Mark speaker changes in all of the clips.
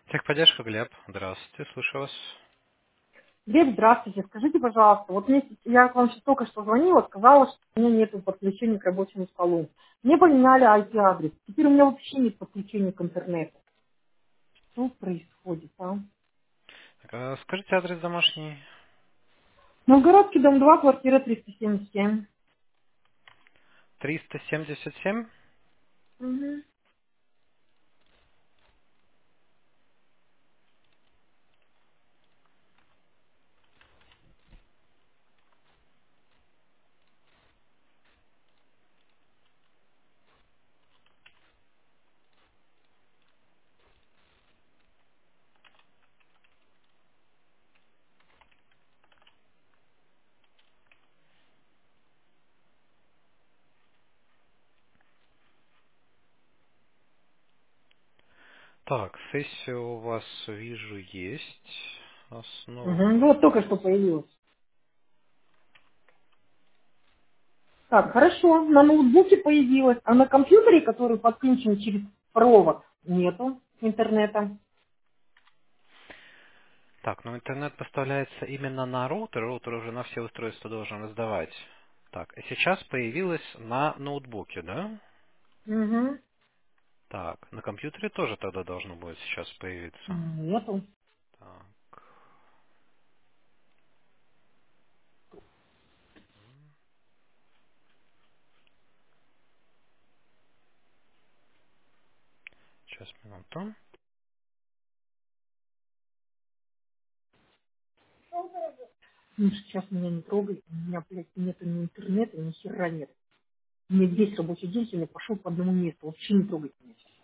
Speaker 1: Техподдержка, Глеб. Здравствуйте, слушаю вас.
Speaker 2: Глеб, здравствуйте. Скажите, пожалуйста, вот я к вам сейчас только что звонила, сказала, что у меня нет подключения к рабочему столу. Мне поменяли IP-адрес. Теперь у меня вообще нет подключения к интернету. Что происходит, а?
Speaker 1: Так, скажите адрес домашний.
Speaker 2: Новгородский, дом 2, квартира 377.
Speaker 1: 377.
Speaker 2: Мгм.
Speaker 1: Так, сессия у вас, вижу, есть.
Speaker 2: Мгм.
Speaker 1: Основа.
Speaker 2: Вот только что появилась. Так, хорошо, на ноутбуке появилась, а на компьютере, который подключен через провод, нету интернета.
Speaker 1: Так, ну интернет поставляется именно на роутер. Роутер уже на все устройства должен раздавать. Так, и сейчас появилась на ноутбуке, да?
Speaker 2: Угу.
Speaker 1: Так, на компьютере тоже тогда должно будет сейчас появиться.
Speaker 2: Нету.
Speaker 1: Так, сейчас, минуту.
Speaker 2: Ну, сейчас меня не трогай, у меня, блядь, нету ни интернета, ни хера нет. У меня весь рабочий день сегодня пошел по одному месту, вообще не трогайте меня сейчас.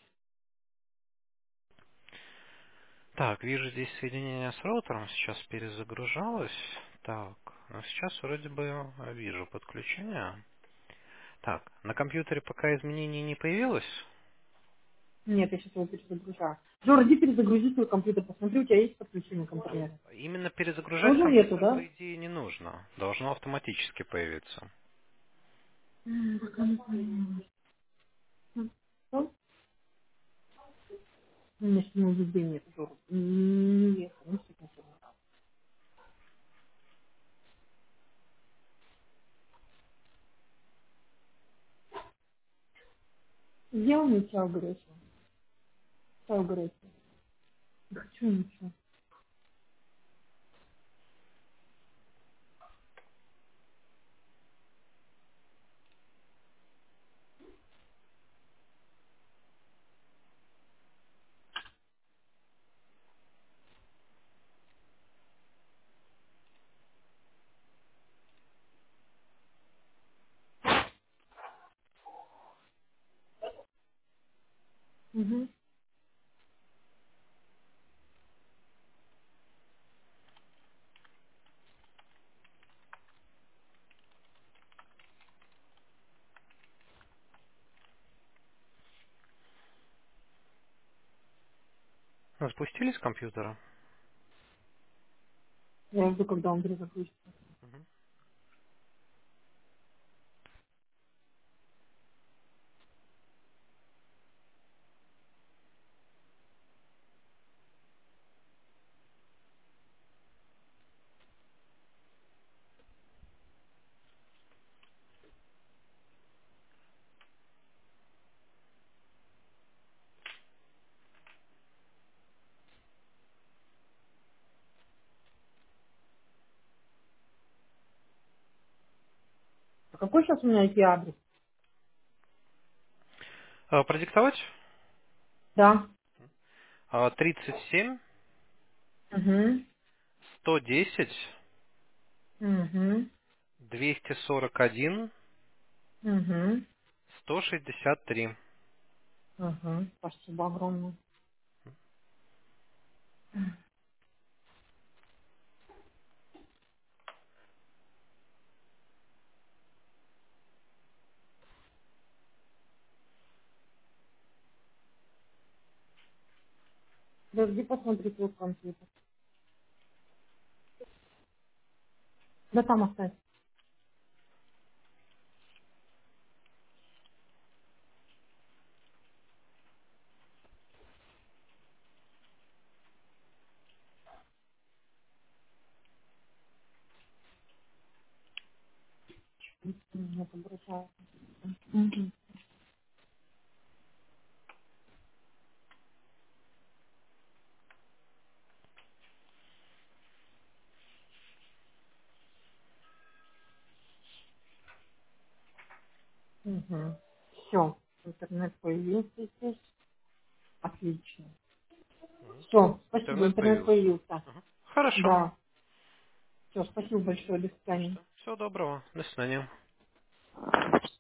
Speaker 1: Так, вижу здесь соединение с роутером, сейчас перезагружалось. Так, ну сейчас вроде бы вижу подключение. Так, на компьютере пока изменений не появилось.
Speaker 2: Нет, я сейчас его перезагружаю. Жора, иди перезагрузи свой компьютер, посмотри, у тебя есть подключение к интернету.
Speaker 1: Именно перезагружать
Speaker 2: Тоже нету,
Speaker 1: компьютер,
Speaker 2: да?
Speaker 1: по идее, не нужно. Должно автоматически появиться.
Speaker 2: Пока не поняла. Что? У меня сегодня везде нет, Жора. Не ехал, не с этим всё. Сделал мне чай горячего. Чай горячий. Не хочу ничего. Угу.
Speaker 1: Запустили с компьютера?
Speaker 2: Я жду, когда он перезагрузится. А какой сейчас у меня IP-адрес?
Speaker 1: Продиктовать?
Speaker 2: Да.
Speaker 1: 37
Speaker 2: Угу.
Speaker 1: 110
Speaker 2: Угу.
Speaker 1: 241
Speaker 2: Угу.
Speaker 1: 163.
Speaker 2: Угу. Спасибо огромное. Подожди, посмотри свой компьютер. Да там оставь. Нет, обращаюсь. Мгм. Все, интернет появился здесь. Отлично. Все, спасибо,
Speaker 1: Интернет
Speaker 2: интернет
Speaker 1: появился.
Speaker 2: появился.
Speaker 1: Мгм. Хорошо.
Speaker 2: Да. Все, спасибо большое, до
Speaker 1: Не за
Speaker 2: свидания.
Speaker 1: что. Всего доброго. До свидания.